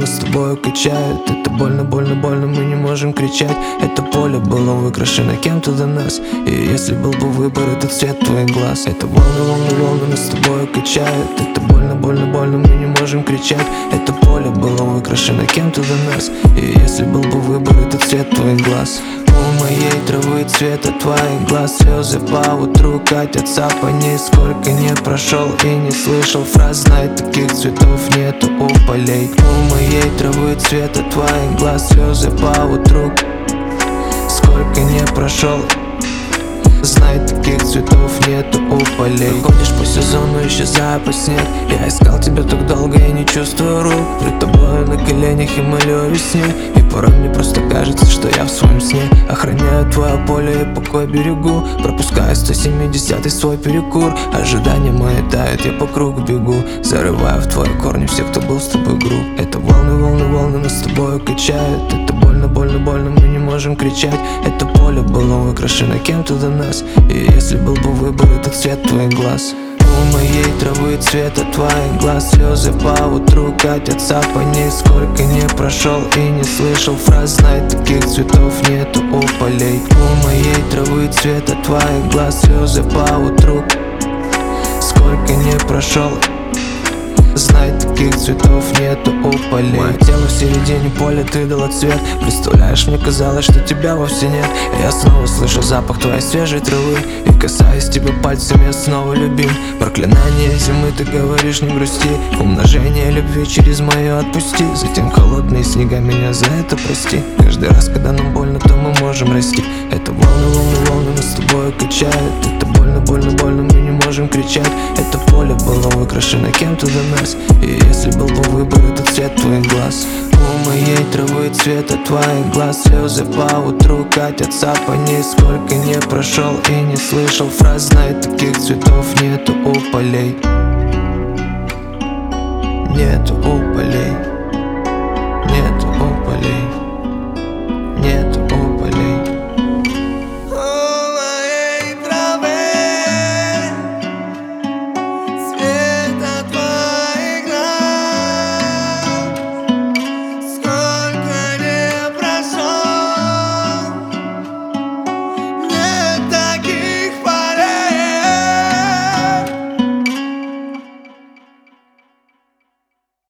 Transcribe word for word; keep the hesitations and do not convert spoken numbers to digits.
нас с тобой качает. Это больно, больно, больно, мы не можем кричать. Это поле было выкрашено кем-то до нас. И если был бы выбор, этот цвет твоих глаз. Это волны, волны, волны нас с тобой качают. Это больно, больно, больно, мы не можем кричать. Это поле было выкрашено кем-то до нас. И если был бы выбор, этот цвет твоих глаз. У моей травы цвета твоих глаз. Слезы по утру катятся по ней. Сколько не прошел и не слышал фраз. Знай, таких цветов нету у полей. У моей травы цвета твоих глаз. Слезы по утру. Сколько не прошел, знай, таких цветов нету у полей. Ходишь по сезону, исчезая по снег. Я искал тебя так долго, я не чувствую рук. Пред тобою на коленях и молю о весне. И порой мне просто кажется, что я в своем сне охраняю твое поле и покой берегу. Пропускаю сто семидесятый свой перекур. Ожидания мои тают, я по кругу бегу. Зарываю в твои корни всех, кто был с тобой груб. Это волны, волны, волны нас с тобой качают. Это больно, больно, больно, мы не можем кричать. Это поле было выкрашено кем-то до нас. И если был бы выбор, этот цвет твоих глаз. У моей травы цвета твоих глаз. Слезы по утру катятся по ней. Сколько не прошел и не слышал фраз. Знай, таких цветов нету у полей. У моей травы цвета твоих глаз. Слезы по утру. Сколько не прошел, знай, таких цветов нету у полей. Мое тело в середине поля, ты дала цвет. Представляешь, мне казалось, что тебя вовсе нет. И я снова слышу запах твоей свежей травы. И касаясь тебя пальцами, я снова любим. Проклинание зимы, ты говоришь, не грусти. Умножение любви через мое отпусти. Затем холодные снега, меня за это прости. Каждый раз, когда нам больно, то мы можем расти. Это волны, волны, волны нас с тобой качают. Это больно, больно, больно, мы не можем кричать. Это поле было выкрашено кем-то до нас. И если был бы выбор, этот цвет твоих глаз. У моей травы цвета твоих глаз. Слезы по утру катятся по ней. Сколько не прошел и не слышал фраз. Знай, таких цветов нету у полей. Нету у полей.